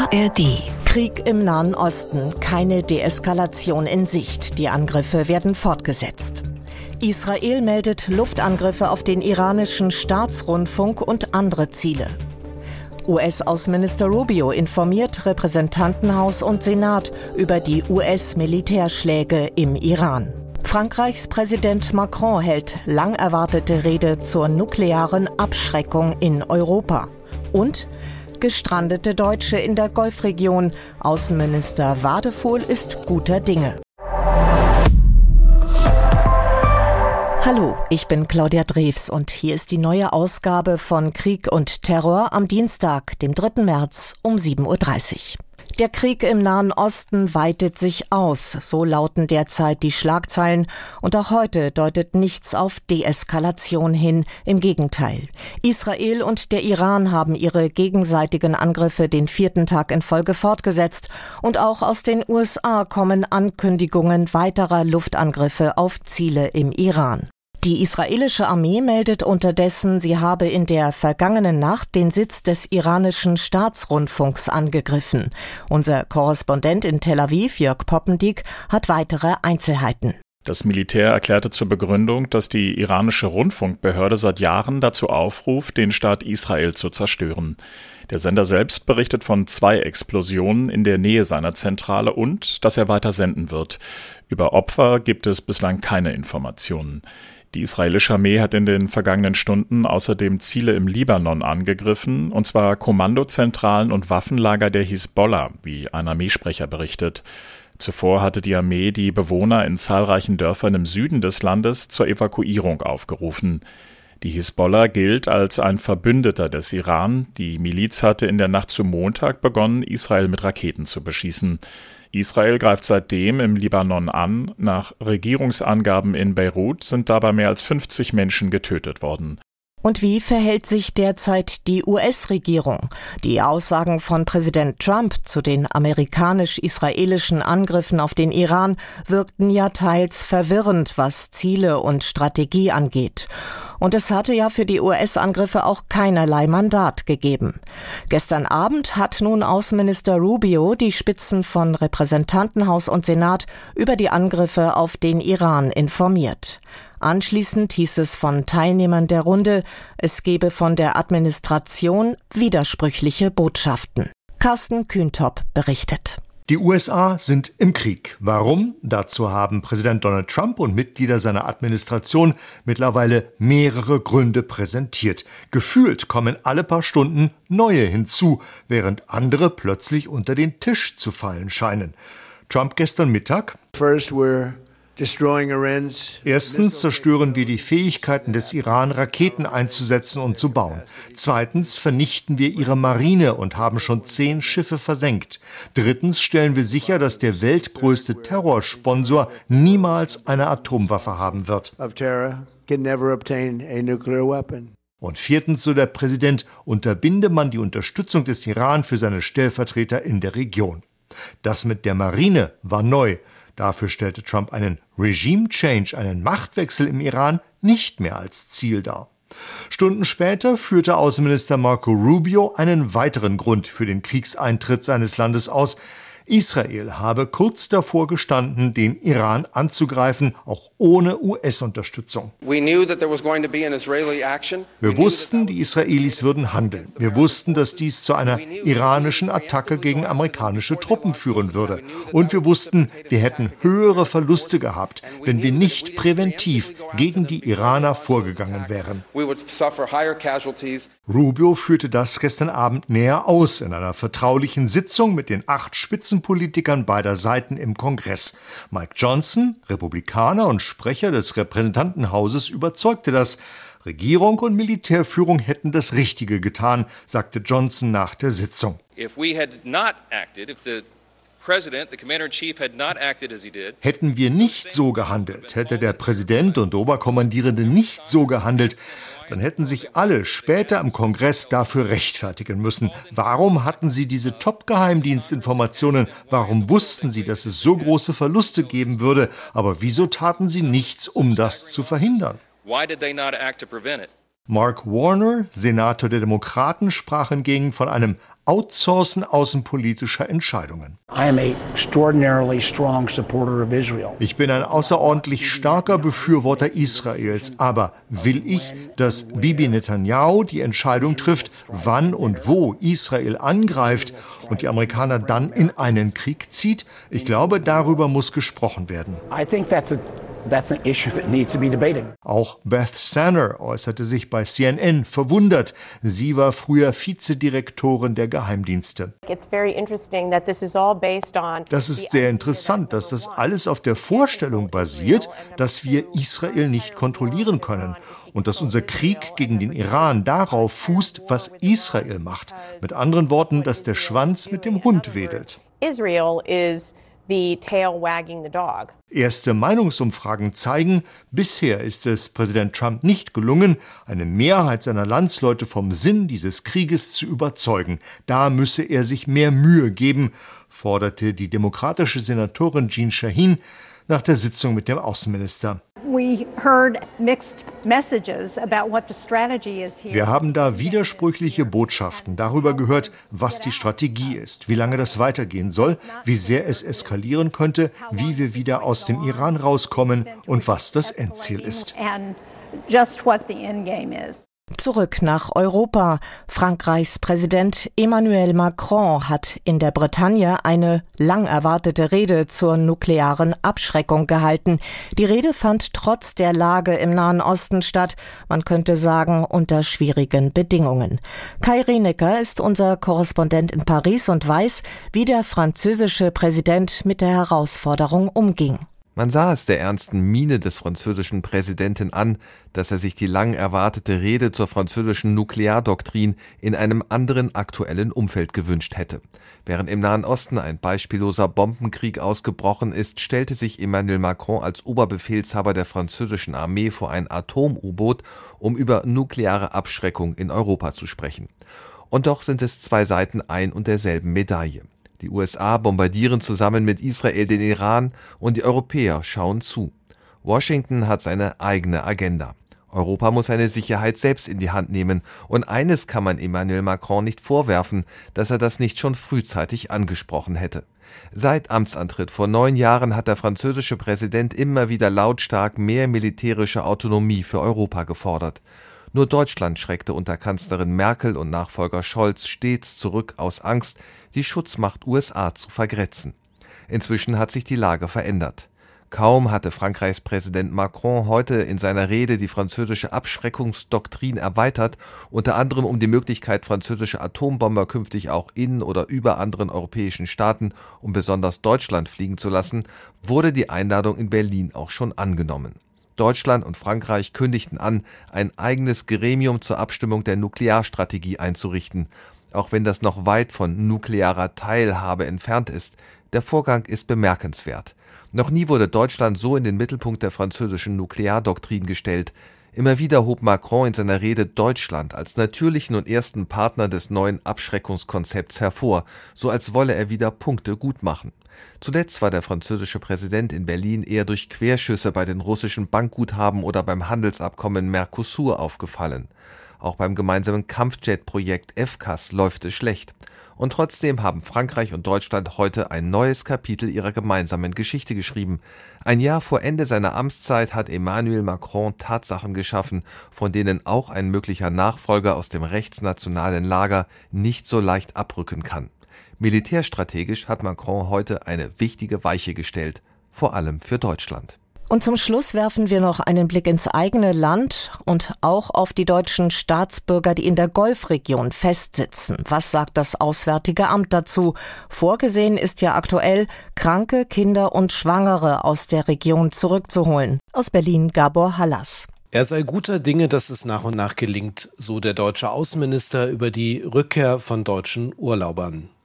ARD. Krieg im Nahen Osten. Keine Deeskalation in Sicht. Die Angriffe werden fortgesetzt. Israel meldet Luftangriffe auf den iranischen Staatsrundfunk und andere Ziele. US-Außenminister Rubio informiert Repräsentantenhaus und Senat über die US-Militärschläge im Iran. Frankreichs Präsident Macron hält lang erwartete Rede zur nuklearen Abschreckung in Europa. Und gestrandete Deutsche in der Golfregion. Außenminister Wadefuhl ist guter Dinge. Hallo, ich bin Claudia Drews und hier ist die neue Ausgabe von Krieg und Terror am Dienstag, dem 3. März um 7.30 Uhr. Der Krieg im Nahen Osten weitet sich aus, so lauten derzeit die Schlagzeilen. Und auch heute deutet nichts auf Deeskalation hin, im Gegenteil. Israel und der Iran haben ihre gegenseitigen Angriffe den 4. Tag in Folge fortgesetzt. Und auch aus den USA kommen Ankündigungen weiterer Luftangriffe auf Ziele im Iran. Die israelische Armee meldet unterdessen, sie habe in der vergangenen Nacht den Sitz des iranischen Staatsrundfunks angegriffen. Unser Korrespondent in Tel Aviv, Jörg Poppendiek, hat weitere Einzelheiten. Das Militär erklärte zur Begründung, dass die iranische Rundfunkbehörde seit Jahren dazu aufruft, den Staat Israel zu zerstören. Der Sender selbst berichtet von 2 Explosionen in der Nähe seiner Zentrale und dass er weiter senden wird. Über Opfer gibt es bislang keine Informationen. Die israelische Armee hat in den vergangenen Stunden außerdem Ziele im Libanon angegriffen, und zwar Kommandozentralen und Waffenlager der Hisbollah, wie ein Armeesprecher berichtet. Zuvor hatte die Armee die Bewohner in zahlreichen Dörfern im Süden des Landes zur Evakuierung aufgerufen. Die Hisbollah gilt als ein Verbündeter des Iran. Die Miliz hatte in der Nacht zu Montag begonnen, Israel mit Raketen zu beschießen. Israel greift seitdem im Libanon an. Nach Regierungsangaben in Beirut sind dabei mehr als 50 Menschen getötet worden. Und wie verhält sich derzeit die US-Regierung? Die Aussagen von Präsident Trump zu den amerikanisch-israelischen Angriffen auf den Iran wirkten ja teils verwirrend, was Ziele und Strategie angeht. Und es hatte ja für die US-Angriffe auch keinerlei Mandat gegeben. Gestern Abend hat nun Außenminister Rubio die Spitzen von Repräsentantenhaus und Senat über die Angriffe auf den Iran informiert. Anschließend hieß es von Teilnehmern der Runde, es gebe von der Administration widersprüchliche Botschaften. Carsten Kühntop berichtet. Die USA sind im Krieg. Warum? Dazu haben Präsident Donald Trump und Mitglieder seiner Administration mittlerweile mehrere Gründe präsentiert. Gefühlt kommen alle paar Stunden neue hinzu, während andere plötzlich unter den Tisch zu fallen scheinen. Trump gestern Mittag: Erstens zerstören wir die Fähigkeiten des Iran, Raketen einzusetzen und zu bauen. Zweitens vernichten wir ihre Marine und haben schon 10 Schiffe versenkt. Drittens stellen wir sicher, dass der weltgrößte Terrorsponsor niemals eine Atomwaffe haben wird. Und viertens, so der Präsident, unterbinde man die Unterstützung des Iran für seine Stellvertreter in der Region. Das mit der Marine war neu. Dafür stellte Trump einen Regime Change, einen Machtwechsel im Iran, nicht mehr als Ziel dar. Stunden später führte Außenminister Marco Rubio einen weiteren Grund für den Kriegseintritt seines Landes aus. Israel habe kurz davor gestanden, den Iran anzugreifen, auch ohne US-Unterstützung. Wir wussten, die Israelis würden handeln. Wir wussten, dass dies zu einer iranischen Attacke gegen amerikanische Truppen führen würde. Und wir wussten, wir hätten höhere Verluste gehabt, wenn wir nicht präventiv gegen die Iraner vorgegangen wären. Rubio führte das gestern Abend näher aus in einer vertraulichen Sitzung mit den 8 Spitzenpolitikern beider Seiten im Kongress. Mike Johnson, Republikaner und Sprecher des Repräsentantenhauses, überzeugte das. Regierung und Militärführung hätten das Richtige getan, sagte Johnson nach der Sitzung. Hätten wir nicht so gehandelt, hätte der Präsident und Oberkommandierende nicht so gehandelt, dann hätten sich alle später im Kongress dafür rechtfertigen müssen. Warum hatten sie diese Top-Geheimdienstinformationen? Warum wussten sie, dass es so große Verluste geben würde? Aber wieso taten sie nichts, um das zu verhindern? Mark Warner, Senator der Demokraten, sprach hingegen von einem Outsourcen außenpolitischer Entscheidungen. Ich bin ein außerordentlich starker Befürworter Israels, aber will ich, dass Bibi Netanyahu die Entscheidung trifft, wann und wo Israel angreift und die Amerikaner dann in einen Krieg zieht? Ich glaube, darüber muss gesprochen werden. That's an issue that needs to be debated. Auch Beth Sanner äußerte sich bei CNN verwundert. Sie war früher Vizedirektorin der Geheimdienste. Das ist sehr interessant, dass das alles auf der Vorstellung basiert, dass wir Israel nicht kontrollieren können und dass unser Krieg gegen den Iran darauf fußt, was Israel macht. Mit anderen Worten, dass der Schwanz mit dem Hund wedelt. Israel is the tail wagging the dog. Erste Meinungsumfragen zeigen, bisher ist es Präsident Trump nicht gelungen, eine Mehrheit seiner Landsleute vom Sinn dieses Krieges zu überzeugen. Da müsse er sich mehr Mühe geben, forderte die demokratische Senatorin Jeanne Shaheen nach der Sitzung mit dem Außenminister. Wir haben da widersprüchliche Botschaften darüber gehört, was die Strategie ist, wie lange das weitergehen soll, wie sehr es eskalieren könnte, wie wir wieder aus dem Iran rauskommen und was das Endziel ist. Zurück nach Europa. Frankreichs Präsident Emmanuel Macron hat in der Bretagne eine lang erwartete Rede zur nuklearen Abschreckung gehalten. Die Rede fand trotz der Lage im Nahen Osten statt, man könnte sagen unter schwierigen Bedingungen. Kai Rienecker ist unser Korrespondent in Paris und weiß, wie der französische Präsident mit der Herausforderung umging. Man sah es der ernsten Miene des französischen Präsidenten an, dass er sich die lang erwartete Rede zur französischen Nukleardoktrin in einem anderen aktuellen Umfeld gewünscht hätte. Während im Nahen Osten ein beispielloser Bombenkrieg ausgebrochen ist, stellte sich Emmanuel Macron als Oberbefehlshaber der französischen Armee vor ein Atom-U-Boot, um über nukleare Abschreckung in Europa zu sprechen. Und doch sind es zwei Seiten ein und derselben Medaille. Die USA bombardieren zusammen mit Israel den Iran und die Europäer schauen zu. Washington hat seine eigene Agenda. Europa muss seine Sicherheit selbst in die Hand nehmen. Und eines kann man Emmanuel Macron nicht vorwerfen, dass er das nicht schon frühzeitig angesprochen hätte. Seit Amtsantritt vor 9 Jahren hat der französische Präsident immer wieder lautstark mehr militärische Autonomie für Europa gefordert. Nur Deutschland schreckte unter Kanzlerin Merkel und Nachfolger Scholz stets zurück aus Angst, die Schutzmacht USA zu vergrätzen. Inzwischen hat sich die Lage verändert. Kaum hatte Frankreichs Präsident Macron heute in seiner Rede die französische Abschreckungsdoktrin erweitert, unter anderem um die Möglichkeit, französische Atombomber künftig auch in oder über anderen europäischen Staaten und besonders Deutschland fliegen zu lassen, wurde die Einladung in Berlin auch schon angenommen. Deutschland und Frankreich kündigten an, ein eigenes Gremium zur Abstimmung der Nuklearstrategie einzurichten, auch wenn das noch weit von nuklearer Teilhabe entfernt ist. Der Vorgang ist bemerkenswert. Noch nie wurde Deutschland so in den Mittelpunkt der französischen Nukleardoktrin gestellt. Immer wieder hob Macron in seiner Rede Deutschland als natürlichen und ersten Partner des neuen Abschreckungskonzepts hervor, so als wolle er wieder Punkte gut machen. Zuletzt war der französische Präsident in Berlin eher durch Querschüsse bei den russischen Bankguthaben oder beim Handelsabkommen Mercosur aufgefallen. Auch beim gemeinsamen Kampfjet-Projekt FCAS läuft es schlecht. Und trotzdem haben Frankreich und Deutschland heute ein neues Kapitel ihrer gemeinsamen Geschichte geschrieben. Ein Jahr vor Ende seiner Amtszeit hat Emmanuel Macron Tatsachen geschaffen, von denen auch ein möglicher Nachfolger aus dem rechtsnationalen Lager nicht so leicht abrücken kann. Militärstrategisch hat Macron heute eine wichtige Weiche gestellt, vor allem für Deutschland. Und zum Schluss werfen wir noch einen Blick ins eigene Land und auch auf die deutschen Staatsbürger, die in der Golfregion festsitzen. Was sagt das Auswärtige Amt dazu? Vorgesehen ist ja aktuell, Kranke, Kinder und Schwangere aus der Region zurückzuholen. Aus Berlin Gabor Hallas. Er sei guter Dinge, dass es nach und nach gelingt, so der deutsche Außenminister über die Rückkehr von deutschen Urlaubern.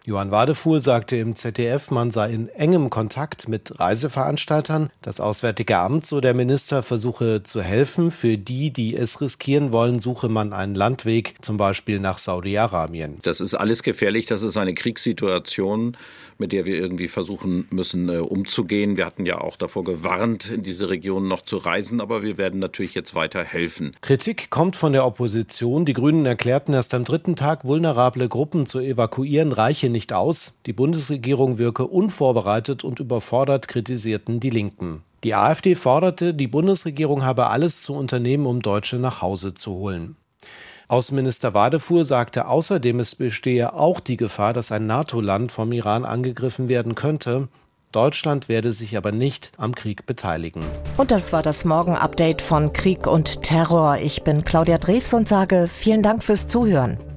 Johann Wadefuhl sagte im ZDF, man sei in engem Kontakt mit Reiseveranstaltern. Das Auswärtige Amt, so der Minister, versuche zu helfen. Für die, die es riskieren wollen, suche man einen Landweg, zum Beispiel nach Saudi-Arabien. Das ist alles gefährlich. Das ist eine Kriegssituation, mit der wir irgendwie versuchen müssen, umzugehen. Wir hatten ja auch davor gewarnt, in diese Region noch zu reisen, aber wir werden natürlich jetzt weiter helfen. Kritik kommt von der Opposition. Die Grünen erklärten erst am 3. Tag, vulnerable Gruppen zu evakuieren, reiche nicht aus. Die Bundesregierung wirke unvorbereitet und überfordert, kritisierten die Linken. Die AfD forderte, die Bundesregierung habe alles zu unternehmen, um Deutsche nach Hause zu holen. Außenminister Wadefuhl sagte außerdem, es bestehe auch die Gefahr, dass ein NATO-Land vom Iran angegriffen werden könnte. Deutschland werde sich aber nicht am Krieg beteiligen. Und das war das Morgen-Update von Krieg und Terror. Ich bin Claudia Drews und sage vielen Dank fürs Zuhören.